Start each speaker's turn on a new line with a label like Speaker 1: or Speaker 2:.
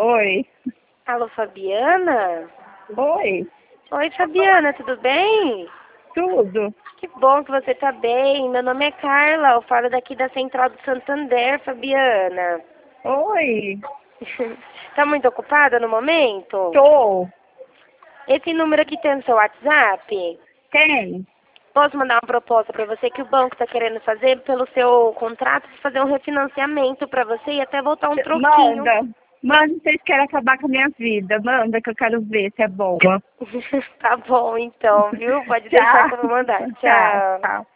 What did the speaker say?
Speaker 1: Oi.
Speaker 2: Alô, Fabiana?
Speaker 1: Oi.
Speaker 2: Oi, Fabiana, tudo bem?
Speaker 1: Tudo.
Speaker 2: Que bom que você tá bem. Meu nome é Carla, eu falo daqui da Central do Santander, Fabiana.
Speaker 1: Oi.
Speaker 2: Tá muito ocupada no momento?
Speaker 1: Tô.
Speaker 2: Esse número aqui tem no seu WhatsApp?
Speaker 1: Tem.
Speaker 2: Posso mandar uma proposta para você que o banco está querendo fazer pelo seu contrato, fazer um refinanciamento para você e até voltar um troquinho.
Speaker 1: Manda. Manda, vocês querem acabar com a minha vida. Manda que eu quero ver se é boa.
Speaker 2: Tá bom, então, viu? Pode deixar
Speaker 1: Tchau.
Speaker 2: que eu vou mandar.
Speaker 1: Tchau.
Speaker 2: Tchau.
Speaker 1: Tchau.